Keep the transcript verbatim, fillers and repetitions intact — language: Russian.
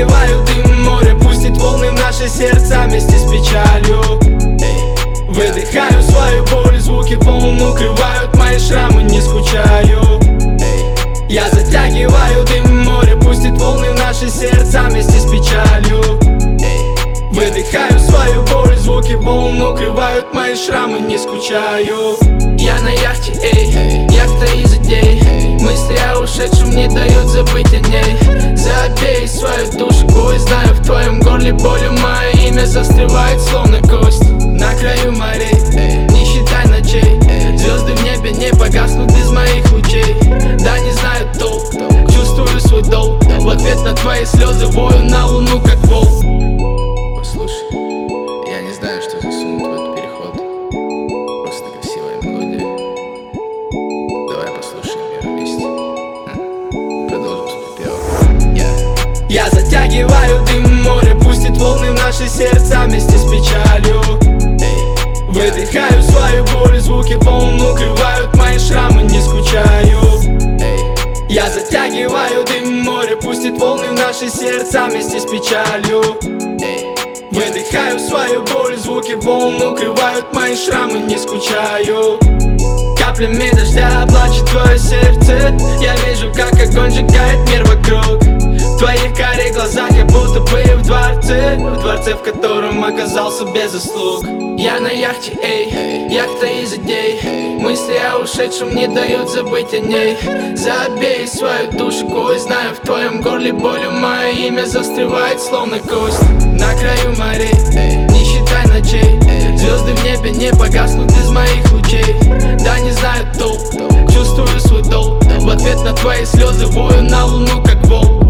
затягиваю дым, море пустит волны в наши сердца вместе с печалью. Выдыхаю свою боль, звуки волн укрывают мои шрамы, не скучаю. Я затягиваю дым, море пустит волны в наши сердца вместе с печалью. Выдыхаю свою боль, звуки волн укрывают мои шрамы, не скучаю. Я на яхте, эй, яхта из идей. Мысли о ушедшем не дают забыть о ней. Забей свою душку и знаю, в твоем горле болью мое имя застревает словно кость. На краю морей, не считай ночей, звезды в небе не погаснут из моих лучей. Да не знаю толк, чувствую свой долг, в ответ на твои слезы вою на луну как волк. Послушай, я не знаю, что засунуть в этот переход. Просто красивая мелодия. Давай послушаем ее вместе. Продолжим с припевом. Yeah. Я затягиваю дым, море пустит волны в наши сердца вместе с печалью. Выдыхаю свою боль, звуки волн укрывают мои шрамы, не скучаю. Я затягиваю дым, море пустит волны в наши сердца вместе с печалью. Выдыхаю свою боль, звуки волн укрывают мои шрамы, не скучаю. Каплями дождя плачет твое сердце. Я вижу, как огонь сжигает мир вокруг. В твоих карих глазах я будто бы в дворце, в дворце, в котором оказался без заслуг. Я на яхте, эй, яхта из идей. Мысли о ушедшем не дают забыть о ней. Забей свою душку и знаю, в твоем горле болью мое имя застревает словно кость. На краю морей, не считай ночей, звезды в небе не погаснут из моих лучей. Да не знаю толк, чувствую свой долг, в ответ на твои слезы вою на луну как волк.